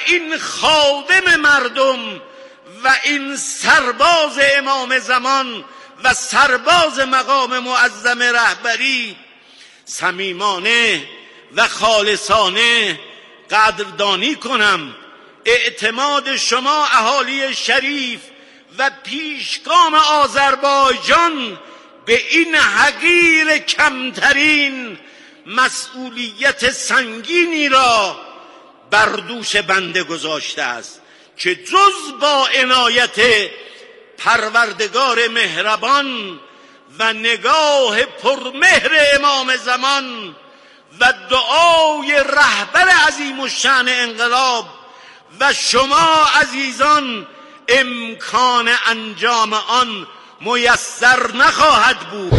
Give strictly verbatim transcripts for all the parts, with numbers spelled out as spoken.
این خادم مردم و این سرباز امام زمان و سرباز مقام معظم رهبری صمیمانه و خالصانه قدردانی کنم. اعتماد شما اهالی شریف و پیشگام آذربایجان به این حقیر کمترین مسئولیت سنگینی را بر دوش بنده گذاشته است که جز با عنایت پروردگار مهربان و نگاه پرمهر امام زمان و دعای رهبر عظیم الشأن انقلاب و شما عزیزان امکان انجام آن میسر نخواهد بود.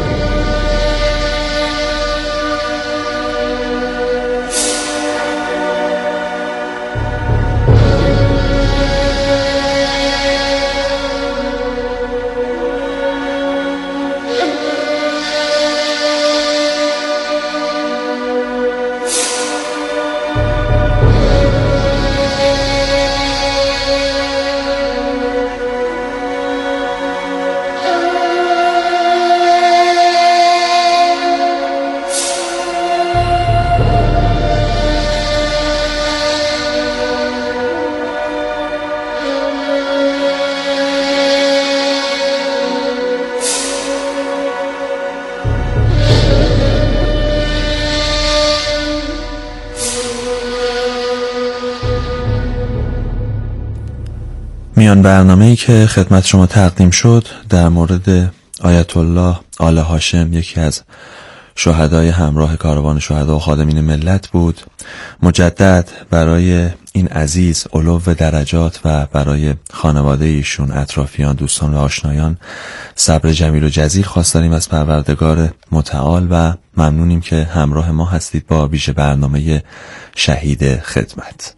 میان برنامه‌ای که خدمت شما تقدیم شد در مورد آیت الله آل هاشم، یکی از شهدای همراه کاروان شهدا و خادمین ملت بود. مجدد برای این عزیز علو درجات و برای خانواده ایشون، اطرافیان، دوستان و آشنایان صبر جمیل و جزیل خواست داریم از پروردگار متعال و ممنونیم که همراه ما هستید با ویژه برنامه شهید خدمت.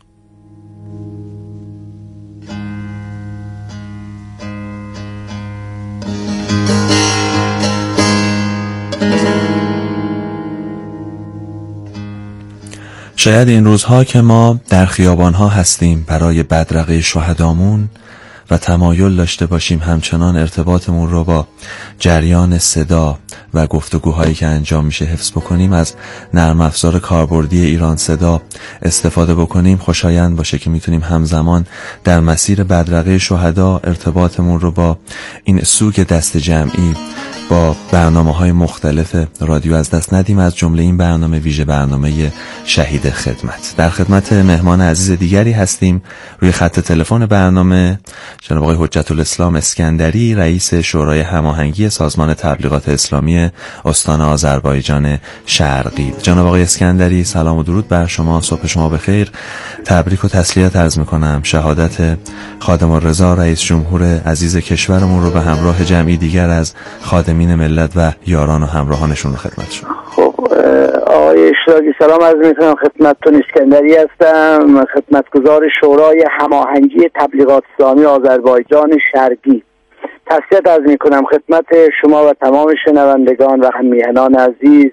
شاید این روزها که ما در خیابانها هستیم برای بدرقه شهدامون و تمایل داشته باشیم همچنان ارتباطمون رو با جریان صدا و گفتگوهایی که انجام میشه حفظ بکنیم، از نرم افزار کاربردی ایران صدا استفاده بکنیم، خوشایند باشه که میتونیم همزمان در مسیر بدرقه شهدا ارتباطمون رو با این سوگ دست جمعی با برنامه‌های مختلف رادیو از دست ندیم، از جمله این برنامه ویژه برنامه شهید خدمت. در خدمت مهمان عزیز دیگری هستیم. روی خط تلفن برنامه جناب آقای حجت الاسلام اسکندری، رئیس شورای هماهنگی سازمان تبلیغات اسلامی استان آذربایجان شرقی. جناب آقای اسکندری، سلام و درود بر شما، صبح شما بخیر. تبریک و تسلیت عرض می‌کنم. شهادت خادم الرضا رئیس جمهور عزیز کشورمون رو به همراه جمعی دیگر از خادمین ملت و یاران و همراهانشون رو خدمت شما. خب آقای اشراقی سلام عرض می‌کنم خدمتتون. اسکندری هستم، خدمتگزار شورای هماهنگی تبلیغات اسلامی آذربایجان شرقی. تسلیت عرض می‌کنم خدمت شما و تمام شنوندگان و هم‌میهنان عزیز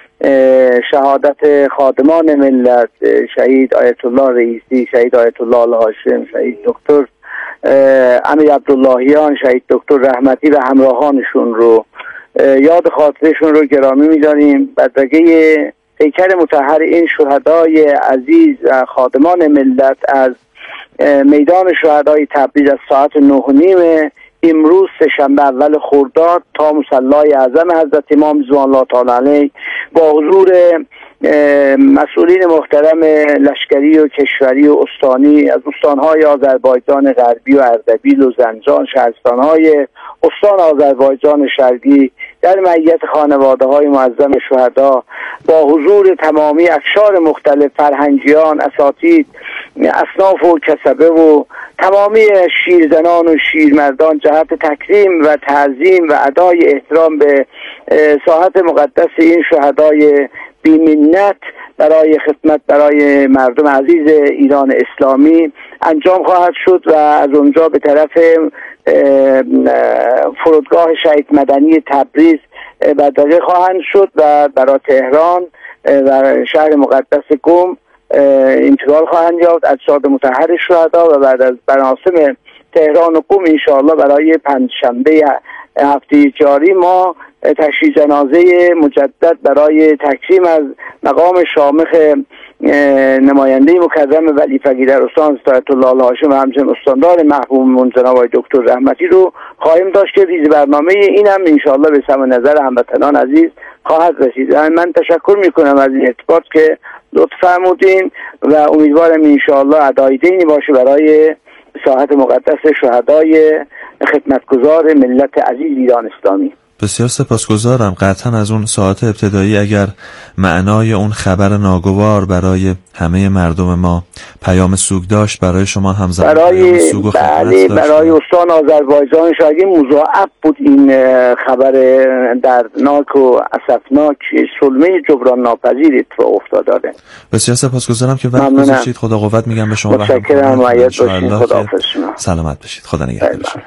شهادت خادمان ملت، شهید آیت الله رئیسی، شهید آیت الله آل هاشم، شهید دکتر امیر عبداللهیان، شهید دکتر رحمتی و همراهانشون رو یاد خاطرشون رو گرامی می‌داریم. بدرگه پیکر مطهر این شهدای عزیز و خادمان ملت از میدان شهدای تبریز از ساعت نه و نیم امروز سه‌شنبه اول خرداد تا مصلی اعظم حضرت امام رضوان الله تعالی علیه با حضور مسئولین محترم لشکری و کشوری و استانی از استانهای آذربایجان غربی و اردبیل و زنجان، شهرستانهای استان آذربایجان شرقی، در معیت خانواده های معظم شهدا، با حضور تمامی اقشار مختلف، فرهنگیان، اساتید، اصناف و کسبه و تمامی شیرزنان و شیرمردان، جهت تکریم و تعظیم و ادای احترام به ساحت مقدس این شهدای بی‌منت برای خدمت برای مردم عزیز ایران اسلامی انجام خواهد شد و از اونجا به طرف فرودگاه شهید مدنی تبریز بدرقه خواهند شد و برای تهران و شهر مقدس قم انتقال خواهند یافت اجساد مطهر شهدا و بعد از مراسم تهران و قم انشاءالله برای پنجشنبه هفته جاری ما تشییع جنازه مجدد برای تکریم از مقام شامخ نماینده مکرم ولی فقیه در استان آیت الله الهاشم و همچنین استاندار محبوبمون جناب آقای دکتر رحمتی رو خواهیم داشت که ریز برنامه این هم انشاءالله به سمع نظر هموطنان عزیز خواهد رسید. من تشکر میکنم از این ارتباط که لطف فرمودین و امیدوارم انشاءالله ادای دینی باشه برای ساحت مقدس شهدای خدمتگزار ملت عزیز ایران اسلامی. بسیار سپاسگزارم. قطعا از اون ساعت ابتدایی اگر معنای اون خبر ناگوار برای همه مردم ما پیام سوگ داشت، برای شما هم زمان برای سوگ و بله برای استان آذربایجان شاید مضاعف بود این خبر دردناک و اسفناک، صدمه جبران ناپذیر اتفاق افتاده. بسیار سپاسگزارم که وقت گذاشتید. خدا قوت میگم به شما. متشکرم. معید باشید. خداحافظ شما. سلامت باشید. خدا نگهدار شما.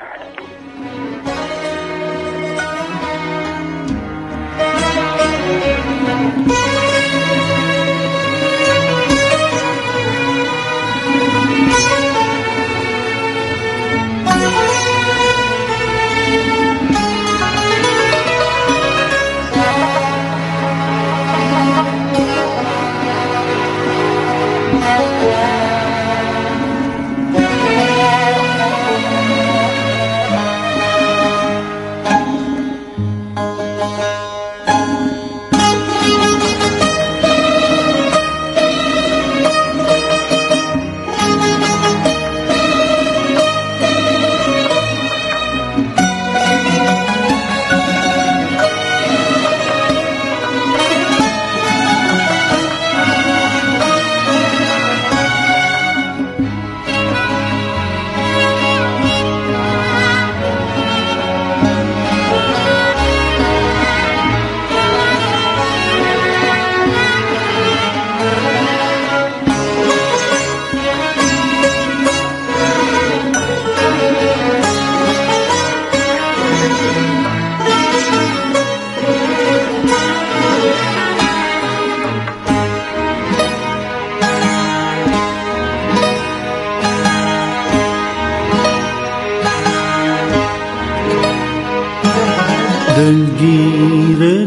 دلگیر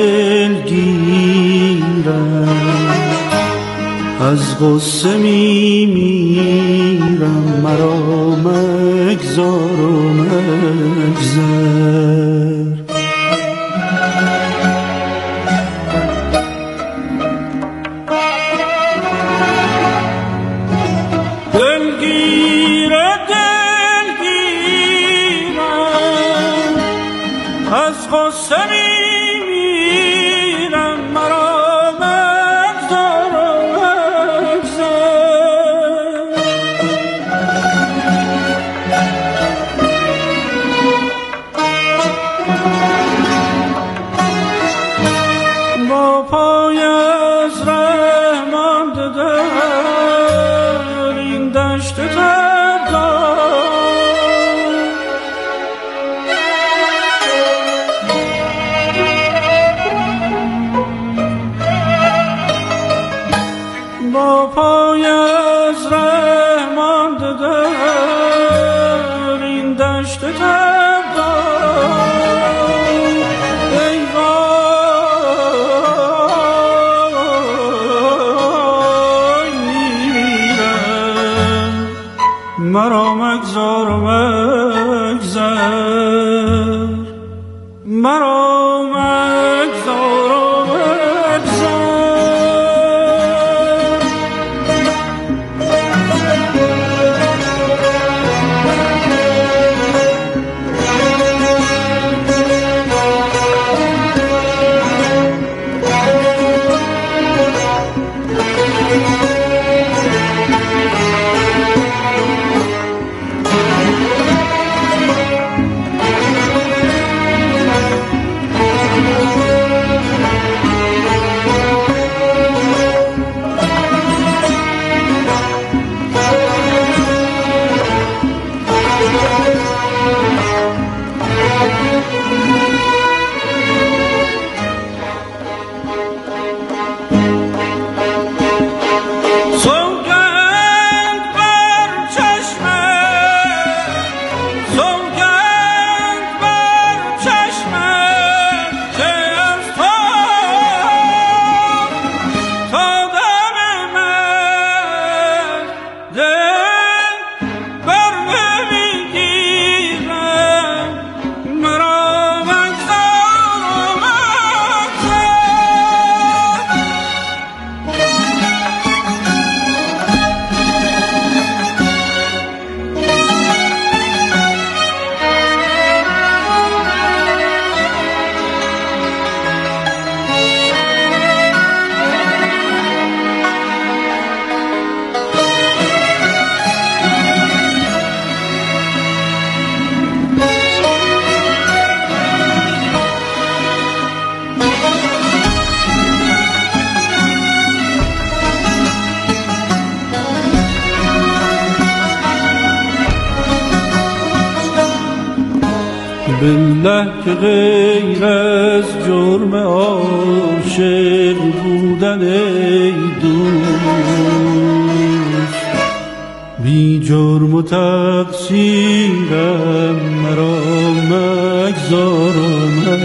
دلگیرم از غصه می میرم، مرا مگذار و مگذر. دلگیر دلگیرم از غصه می میرم، مرا مگذار و مگذر. با پای از ره مانده در این دشت با پای از ره مانده در این دشت تبدار، ای وای میمیرم، مرا مگذار و مگذر، مرا مگذار و مگذر. بالله که غیر از جرم عاشق بودن ای دوست بی جرم و تقصیرم مرا مگذار و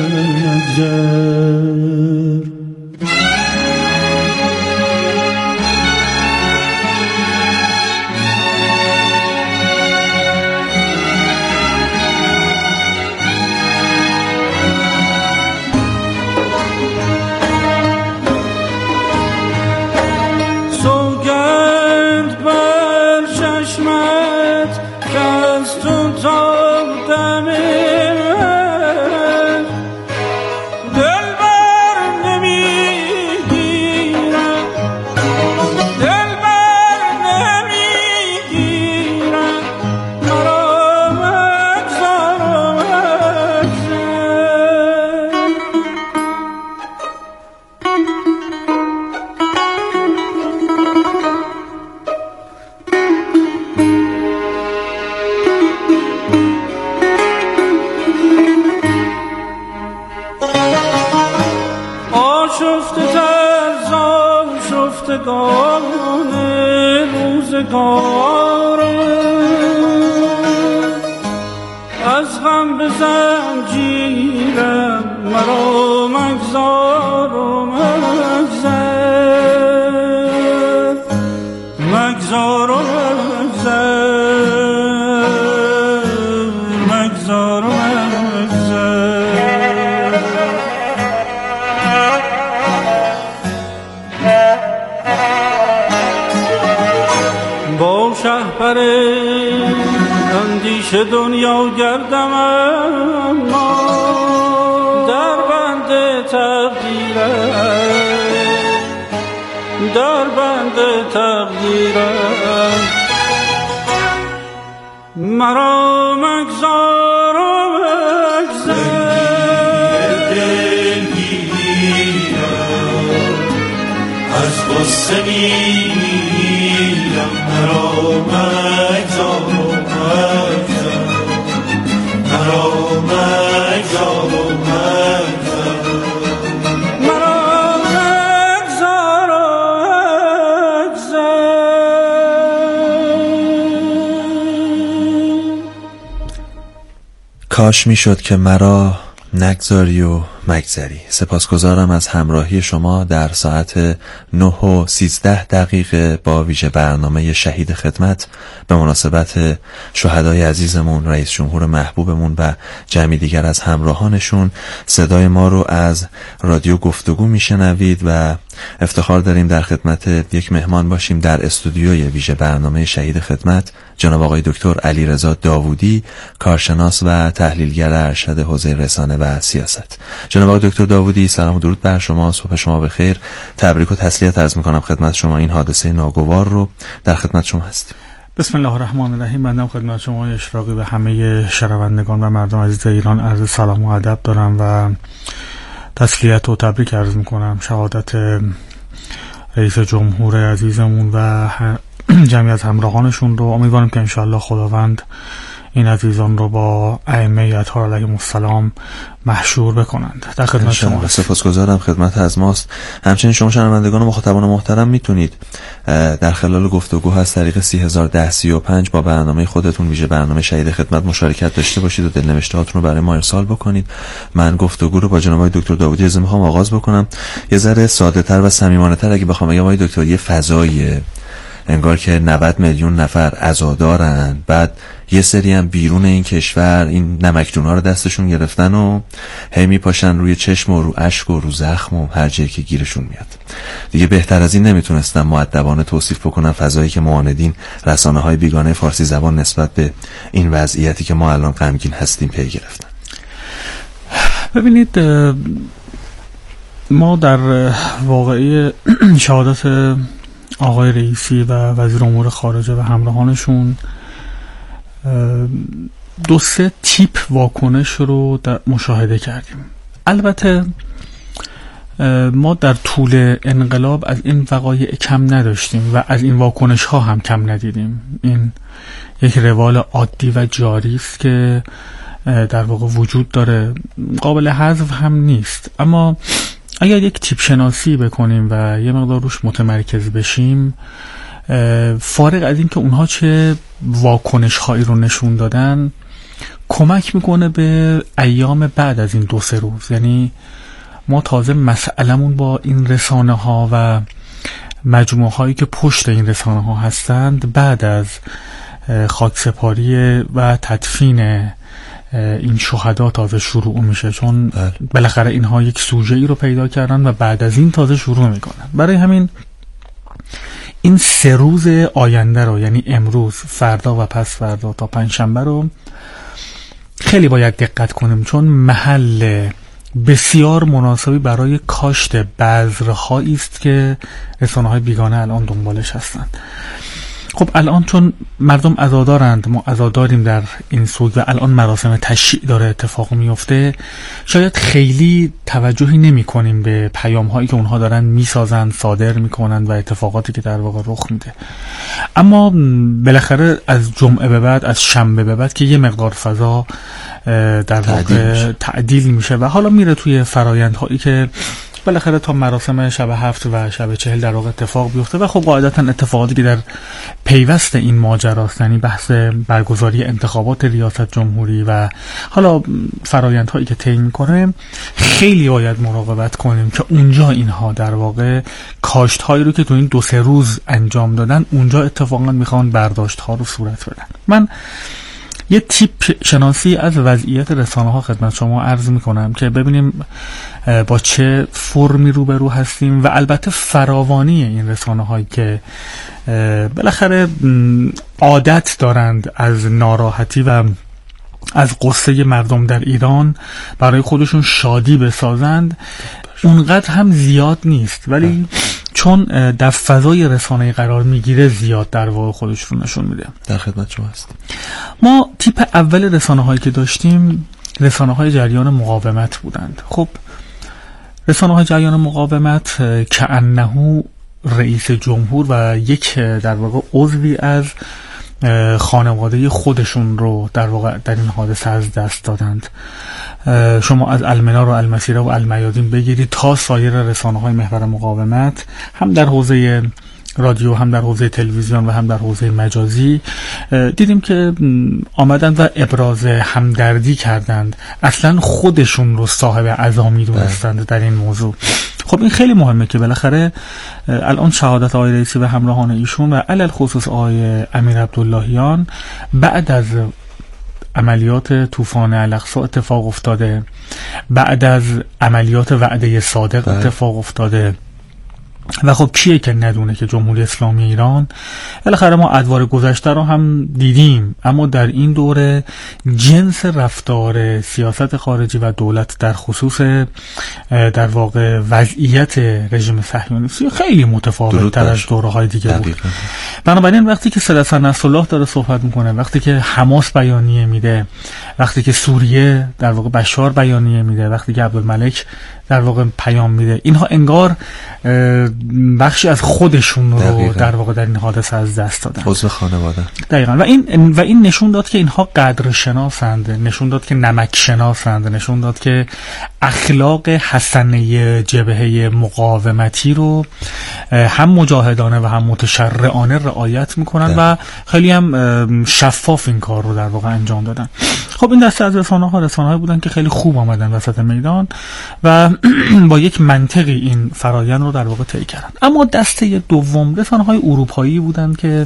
مگذر. اندیشه دنیا گردم اما در بند تقدیرم در بند تقدیرم مرا مگذار و مگذر. از غصه میمیرم مرا مگذار و مگذر مرا مگذار و مگذر مرا مگذار و مگذر. کاش میشد که مرا نگذاری و مگذری. سپاسگزارم از همراهی شما در ساعت نه و سیزده دقیقه با ویژه برنامه شهید خدمت به مناسبت شهدای عزیزمون، رئیس جمهور محبوبمون و جمعی دیگر از همراهانشون. صدای ما رو از رادیو گفتگو میشنوید و افتخار داریم در خدمت یک مهمان باشیم در استودیوی ویژه برنامه شهید خدمت، جناب آقای دکتر علیرضا داوودی، کارشناس و تحلیلگر ارشد حوزه رسانه و سیاست. جناب آقای دکتر داوودی، سلام و درود بر شما، صبح شما بخیر. تبریک و تسلیت عرض می‌کنم خدمت شما این حادثه ناگوار رو. در خدمت شما هستیم. بسم الله الرحمن الرحیم. بنده خدمت شما اشراقی به همه شنوندگان و مردم عزیز ایران عرض سلام و ادب دارم و تسلیت و تبریک عرض می‌کنم. شهادت رئیس جمهور عزیزمون و جمعی از همراهانشون رو امیدوارم که انشاءالله خداوند این عزیزان رو با ائمه اطهار علیهم السلام محشور بکنند. در خدمت شما. سپاسگزارم، خدمت از ماست. همچنین شما شنوندگان و مخاطبان محترم میتونید در خلال گفتگو از طریق سی هزار ده سی و پنج با برنامه خودتون ویژه برنامه شهید خدمت مشارکت داشته باشید و دلنوشتهاتون رو برای ما ارسال بکنید. من گفتگو رو با جناب آقای دکتر داوودی از میخوام آغاز بکنم. یه ذره ساده‌تر و صمیمانه‌تر اگه بخوام بگم آقای دکتر، یه فضاییه انگار که نود میلیون نفر عزادارن، بعد یه سری هم بیرون این کشور این نمکدونا رو دستشون گرفتن و هی میپاشن روی چشم و رو اشک و رو زخم و هر جایی که گیرشون میاد. دیگه بهتر از این نمیتونستم مؤدبانه توصیف بکنم فضایی که معاندین رسانه های بیگانه فارسی زبان نسبت به این وضعیتی که ما الان غمگین هستیم پی گرفتن. ببینید، ما در واقعی شهادت آقای رئیسی و وزیر امور خارجه و همراهانشون دو سه تیپ واکنش رو در مشاهده کردیم. البته ما در طول انقلاب از این وقایع کم نداشتیم و از این واکنش ها هم کم ندیدیم. این یک روال عادی و جاری است که در واقع وجود داره، قابل حذف هم نیست. اما اگر یک تیپ شناسی بکنیم و یه مقدار روش متمرکز بشیم، فارغ از این که اونها چه واکنش هایی رو نشون دادن، کمک میکنه به ایام بعد از این دو سه روز. یعنی ما تازه مسئلمون با این رسانه ها و مجموعه هایی که پشت این رسانه ها هستند بعد از خاکسپاری و تدفین این شهدا تازه شروع میشه، چون بالاخره اینها یک سوژه ای رو پیدا کردن و بعد از این تازه شروع میکنن. برای همین این سه روز آینده رو، یعنی امروز، فردا و پس فردا تا پنجشنبه رو خیلی باید دقت کنیم، چون محل بسیار مناسبی برای کاشت بذرهایی است که رسانه‌های بیگانه الان دنبالش هستند. خب الان چون مردم عزادارند، ما عزاداریم در این سوگ و الان مراسم تشییع داره اتفاق میفته، شاید خیلی توجهی نمی کنیم به پیام هایی که اونها دارن میسازند، صادر میکنند و اتفاقاتی که در واقع رخ میده. اما بالاخره از جمعه به بعد، از شنبه به بعد که یه مقدار فضا در واقع تعدیل میشه و حالا میره توی فرایندهایی که بالاخره تا مراسم شب هفت و شب چهل در واقع اتفاق بیفته و خب قاعدتا اتفاقاتی که در پیوست این ماجراست، یعنی بحث برگزاری انتخابات ریاست جمهوری و حالا فرایندهایی که طی میکنه، خیلی باید مراقبت کنیم که اونجا اینها در واقع کاشت هایی رو که تو این دو سه روز انجام دادن، اونجا اتفاقا میخوان برداشت ها رو صورت بدن. من یه تیپ شناسی از وضعیت رسانه ها خدمت شما عرض میکنم که ببینیم با چه فرمی روبرو هستیم و البته فراوانی این رسانه هایی که بالاخره عادت دارند از ناراحتی و از قصه مردم در ایران برای خودشون شادی بسازند، اونقدر هم زیاد نیست، ولی چون در فضای رسانه‌ای قرار میگیره زیاد در واقع خودش رو نشون میده. در خدمت شما هستیم. ما تیپ اول رسانه هایی که داشتیم رسانه های جریان مقاومت بودند. خب رسانه های جریان مقاومت که انه رئیس جمهور و یک در واقع عضوی از خانواده خودشون رو در واقع در این حادثه از دست دادند. شما از المنار و المسیره و المیادین بگیرید تا سایر رسانه‌های محور مقاومت، هم در حوزه رادیو، هم در حوزه تلویزیون و هم در حوزه مجازی، دیدیم که آمدند و ابراز همدردی کردند، اصلا خودشون رو صاحب عزا می‌دونستند در این موضوع. خب این خیلی مهمه که بالاخره الان شهادت آقای رئیسی و همراهان ایشون و علل خصوص آقای امیر عبداللهیان بعد از عملیات طوفان الاقصی اتفاق افتاده، بعد از عملیات وعده صادق اتفاق افتاده و خب کیه که ندونه که جمهوری اسلامی ایران، بالاخره ما ادوار گذشته رو هم دیدیم، اما در این دوره جنس رفتار سیاست خارجی و دولت در خصوص در واقع وضعیت رژیم صهیونیستی خیلی متفاوت تر از دوره های دیگه بود. بنابراین وقتی که سید حسن نصرالله داره صحبت میکنه، وقتی که حماس بیانیه میده، وقتی که سوریه در واقع بشار بیانیه میده، وقتی که عبدالملک در واقع پیام میده، اینها انگار بخشی از خودشون رو دقیقا. در واقع در این حادثه از دست دادن، عضو خانواده. دقیقاً. و این و این نشون داد که اینها قدر شناسند، نشون داد که نمک شناسند، نشون داد که اخلاق حسنه جبهه مقاومتی رو هم مجاهدانه و هم متشرعانه رعایت میکنن و خیلی هم شفاف این کار رو در واقع انجام دادن. خب این دسته از رسانه ها رسانه های بودن که خیلی خوب آمدن وسط میدان و با یک منطقی این فرایند رو در واقع طی کردن. اما دسته دوم رسانه های اروپایی بودن که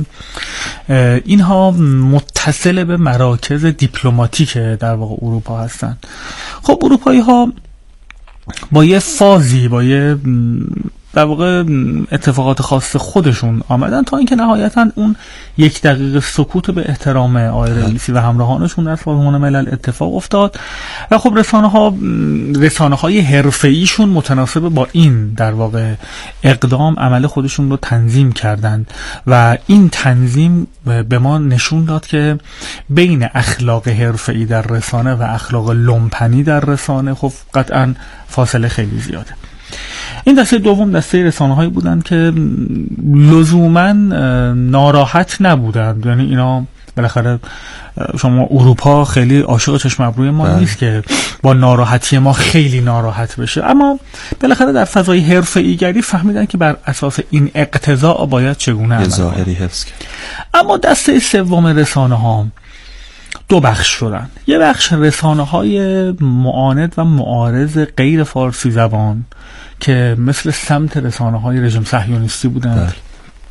اینها متصل به مراکز دیپلماتیک در واقع اروپا هستن. خب اروپایی ها با یه فازی، با یه در واقع اتفاقات خاص خودشون آمدن تا اینکه نهایتا اون یک دقیقه سکوت به احترام آقای رئیسی و همراهانشون در سازمان ملل اتفاق افتاد و خب رسانه ها رسانه های حرفه‌ایشون متناسب با این در واقع اقدام عمل خودشون رو تنظیم کردند و این تنظیم به ما نشون داد که بین اخلاق حرفه‌ای در رسانه و اخلاق لومپنی در رسانه خب قطعا فاصله خیلی زیاده. این دسته دوم دسته رسانه هایی بودند که لزوما ناراحت نبودند، یعنی اینا بالاخره شما اروپا خیلی عاشق چشم ابروی ما بله. نیست که با ناراحتی ما خیلی ناراحت بشه، اما بالاخره در فضای حرفه‌ای گری فهمیدن که بر اساس این اقتضا باید چگونه عمل ظاهری حفظ کرد. اما دسته سوم رسانه ها دو بخش شدن. یه بخش رسانه های معاند و معارض غیر فارسی زبان که مثل سمت رسانه های رژیم صهیونیستی بودند، ده.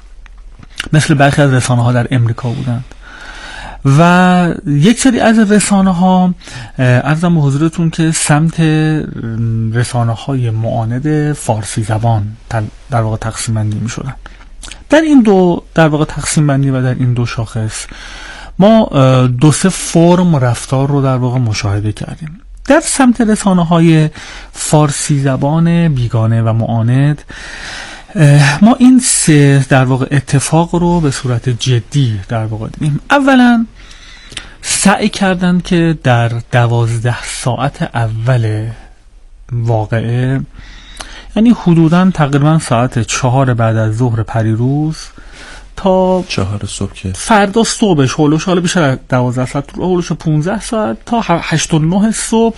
مثل برخی از رسانه ها در امریکا بودند، و یک سری از رسانه ها عرضم به حضورتون که سمت رسانه های معاند فارسی زبان در واقع تقسیم بندی می شدن. در این دو در واقع تقسیم بندی و در این دو شاخص ما دو سه فرم رفتار رو در واقع مشاهده کردیم. در سمت رسانه های فارسی زبان بیگانه و معاند ما این سه در واقع اتفاق رو به صورت جدی در واقع دیدیم. اولا سعی کردن که در دوازده ساعت اول واقعه، یعنی حدوداً تقریباً ساعت چهار بعد از ظهر پریروز تا چهار صبح که فردا صبحش هولوش حالا بیشتر از دوازده ساعت هولوش پونزده ساعت تا هشت و نه صبح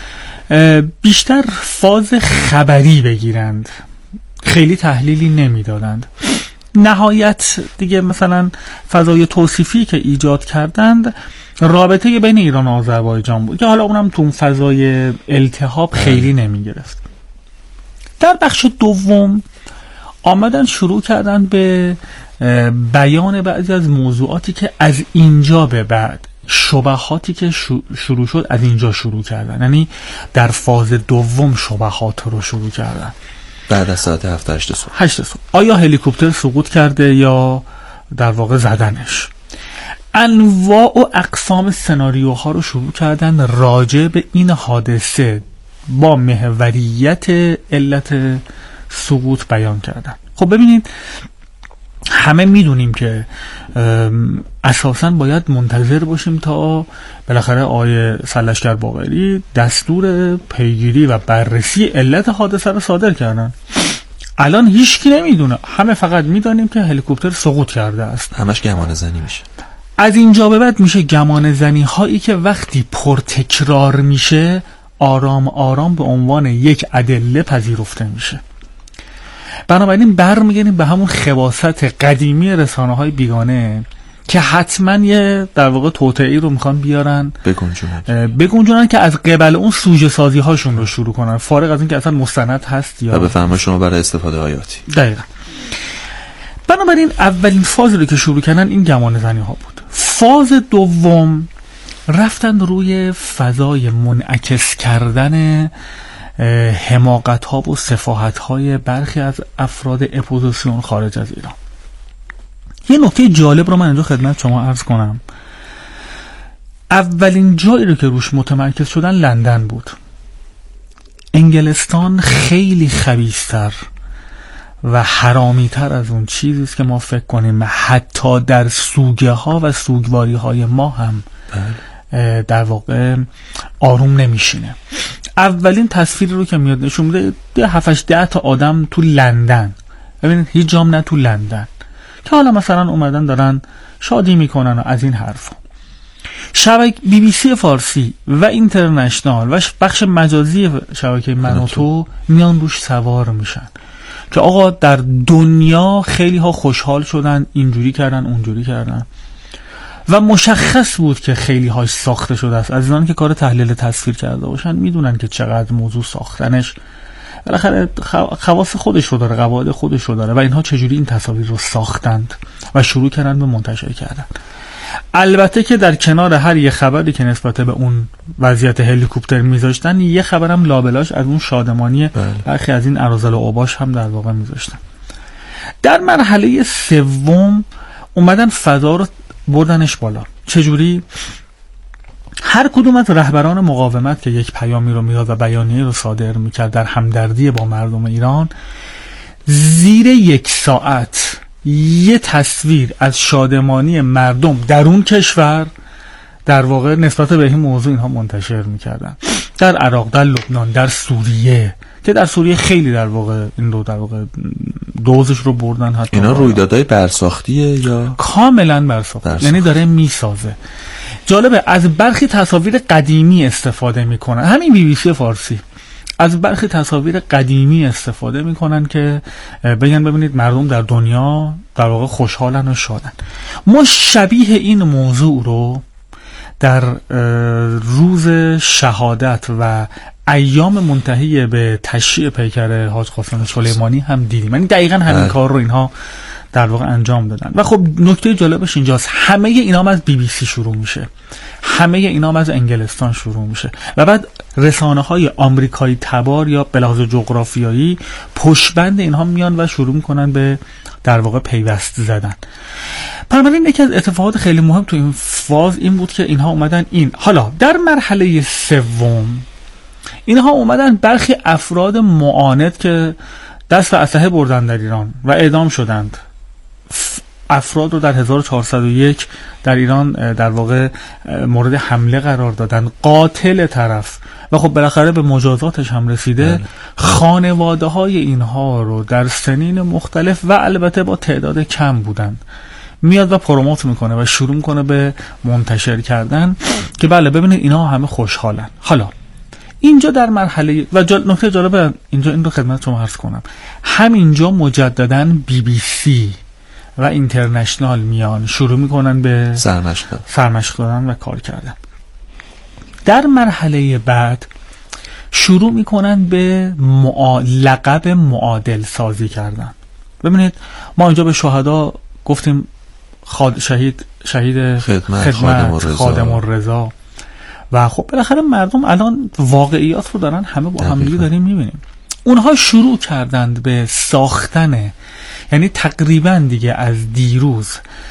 بیشتر فاز خبری بگیرند، خیلی تحلیلی نمیدادند. نهایت دیگه مثلا فضای توصیفی که ایجاد کردند رابطه بین ایران و آذربایجان بود که حالا اونم تو فضای التهاب خیلی نمی گرفت. در بخش دوم آمدن شروع کردن به بیان بعضی از موضوعاتی که از اینجا به بعد، شبهاتی که شروع شد از اینجا شروع کردن، یعنی در فاز دوم شبهات رو شروع کردن بعد از ساعت هفت هشت صبح. هشت صبح آیا هلیکوپتر سقوط کرده یا در واقع زدنش؟ انواع و اقسام سناریوها رو شروع کردن راجع به این حادثه با محوریت علت سقوط بیان کردن. خب ببینید، همه میدونیم که اساساً باید منتظر باشیم تا بالاخره آقای سرلشکر باقری دستور پیگیری و بررسی علت حادثه رو صادر کردن. الان هیچکی نمیدونه، همه فقط میدونیم که هلیکوپتر سقوط کرده است. همش گمان زنی میشه. از اینجا به بعد میشه گمان زنی هایی که وقتی پرتکرار میشه آرام آرام به عنوان یک ادله پذیرفته میشه. بنابراین برمیگردیم به همون خباثت قدیمی رسانه های بیگانه که حتما یه در واقع توطئه‌ای رو میخوان بیارن بگنجونن بگنجونن که از قبل اون سوژه سازی هاشون رو شروع کنن، فارغ از این که اصلا مستند هست یا به فهم شما برای استفاده حیاتی. دقیقاً. بنابراین اولین فاز رو که شروع کردن این گمان زنی ها بود. فاز دوم رفتن روی فضای منعکس کردن حماقت ها و سفاهت های برخی از افراد اپوزیسیون خارج از ایران. یه نکته جالب رو من اینجا خدمت شما عرض کنم. اولین جایی رو که روش متمرکز شدن لندن بود. انگلستان خیلی خبیث‌تر و حرامی‌تر از اون چیزی است که ما فکر کنیم. حتی در سوگه ها و سوگواری های ما هم در واقع آروم نمیشینه. اولین تصویر رو که میاد نشون میده ده هفتش ده تا آدم تو لندن، ببینید هیچ جام نه تو لندن، که حالا مثلا اومدن دارن شادی میکنن و از این حرفا. شبکه بی بی سی فارسی و اینترنشنال و بخش مجازی شبکه من و تو میان روش سوار میشن که آقا در دنیا خیلی ها خوشحال شدن، اینجوری کردن اونجوری کردن، و مشخص بود که خیلی هاش ساخته شده است. از اینان که کار تحلیل تصویر کرده باشن میدونن که چقدر موضوع ساختنش بالاخره خواص خودش رو داره، قواعد خودش رو داره، و اینها چجوری این تصاویر رو ساختند و شروع کردن به منتشر کردن. البته که در کنار هر یه خبری که نسبت به اون وضعیت هلیکوپتر میذاشتن، یه خبرم لابلاش از اون شادمانی برخی از این اراذل و اوباش هم در واقع میذاشتن. در مرحله سوم اومدن فضا رو بردنش بالا. چجوری؟ هر کدوم از رهبران مقاومت که یک پیامی رو میداد و بیانیه رو صادر میکرد در همدردی با مردم ایران، زیر یک ساعت یه تصویر از شادمانی مردم در اون کشور در واقع نسبت به این موضوع اینها منتشر میکردن. در عراق، در لبنان، در سوریه، که در سوریه خیلی در واقع این رو در واقع دوزش رو بردن. حتی اینا رویدادهای برساختیه یا کاملا برساخته؟ یعنی داره میسازه. جالبه از برخی تصاویر قدیمی استفاده میکنن، همین بی بی سی فارسی از برخی تصاویر قدیمی استفاده میکنن که بگن ببینید مردم در دنیا در واقع خوشحالن و شادن. ما شبیه این موضوع رو در روز شهادت و ایام منتهی به تشییع پیکر حاج قاسم سلیمانی هم دیدیم. یعنی دقیقاً همین اه. کار رو اینها در واقع انجام دادن. و خب نکته جالبش اینجاست، همه اینا هم از بی بی سی شروع میشه، همه اینا هم از انگلستان شروع میشه و بعد رسانه های آمریکایی تبار یا به لحاظ جغرافیایی پشتبند اینها میان و شروع میکنن به در واقع پیوست زدن. بنابراین یکی از اتفاقات خیلی مهم تو این فاز این بود که اینها اومدن این حالا در مرحله سوم اینها اومدن برخی افراد معاند که دست به اسلحه بردن در ایران و اعدام شدند، افراد رو در هزار و چهارصد و یک در ایران در واقع مورد حمله قرار دادن، قاتل طرف و خب بالاخره به مجازاتش هم رسیده. خانواده های اینها رو در سنین مختلف و البته با تعداد کم بودن میاد و پروموت میکنه و شروع میکنه به منتشر کردن که بله ببینید اینا همه خوشحالن. حالا اینجا در مرحله و جال... نکته جالبه اینجا این رو خدمت شما عرض کنم، همینجا مجدداً بی بی سی و اینترنشنال میان شروع میکنن به سرمشق سرمشق دادن و کار کردن. در مرحله بعد شروع میکنن به معا... لقب معادل سازی کردن. ببینید ما اینجا به شهدا گفتیم خاد... شهید شهید خدمت, خدمت خادم الرضا و خب بالاخره مردم الان واقعیات رو دارن همه با هم دیگه داریم میبینیم. اونها شروع کردند به ساختن، یعنی تقریبا دیگه از دیروز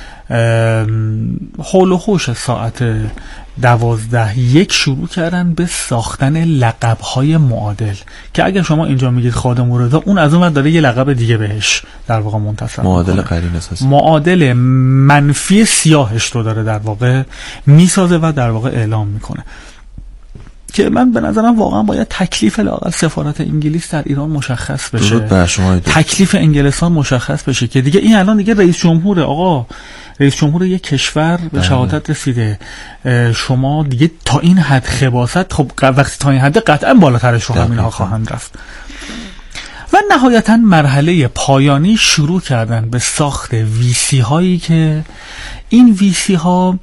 حول و حوش ساعت دوازده یک شروع کردن به ساختن لقب‌های معادل که اگر شما اینجا میگید خادم الرضا، اون از اون داره یه لقب دیگه بهش در واقع منتسب معادل قرین اساسی، معادل منفی سیاهش رو داره در واقع میسازه و در واقع اعلام میکنه که من به نظرم واقعا باید تکلیف لااقل سفارت انگلیس در ایران مشخص بشه، تکلیف انگلستان مشخص بشه که دیگه این الان دیگه رئیس جمهوره، آقا رئیس جمهور یک کشور به شهادت رسیده، شما دیگه تا این حد خباثت، خب وقتی تا این حد قطعا بالاترش رو همین ها خواهند رفت. و نهایتا مرحله پایانی شروع کردن به ساخت ویسی هایی که این ویسی ها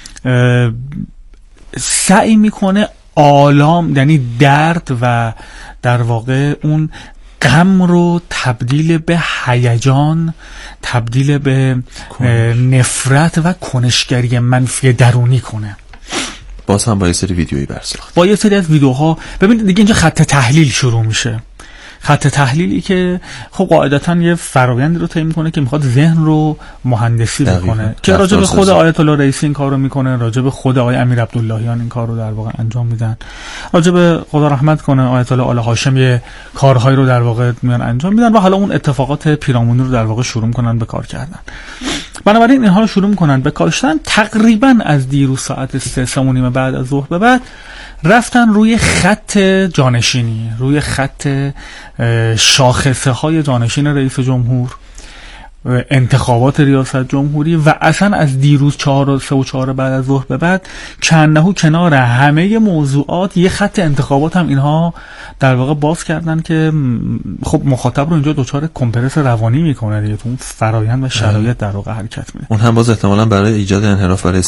سعی میکنه آلام، یعنی درد و در واقع اون غم رو تبدیل به هیجان، تبدیل به نفرت و کنشگری منفی درونی کنه. باز هم با یه سری ویدیویی برساخت، با یه سری از ویدیوها. ببینید دیگه اینجا خط تحلیل شروع میشه، خط تحلیلی که خب قاعدتاً یه فرآیندی رو طی میکنه که میخواد ذهن رو مهندسی بکنه که راجع به خود آیت الله رئیسی این کار رو میکنه، راجع به خود آقای امیر عبداللهیان این کار رو در واقع انجام میدن، راجع به خدا رحمت کنه آیت الله آل هاشم یه کارهایی رو در واقع میان انجام میدن و حالا اون اتفاقات پیرامونی رو در واقع شروع میکنن به کار کردن. بنابراین اینها رو شروع میکنن به کاشتن. تقریبا از دیروز ساعت سه سه و نیم بعد از ظهر به بعد رفتن روی خط جانشینی، روی خط شاخصه های جانشین رئیس جمهور، انتخابات ریاست جمهوری و اصلا از دیروز چهار و سه و چهار بعد از ظهر به بعد کنه کنار همه موضوعات یه خط انتخابات هم اینها در واقع باز کردن که خب مخاطب رو اینجا دچار کمپرس روانی میکنه دیگه، تو اون فرایند و شرایط در واقع حرکت میده. اون هم باز احتمالاً برای ایجاد انحراف برای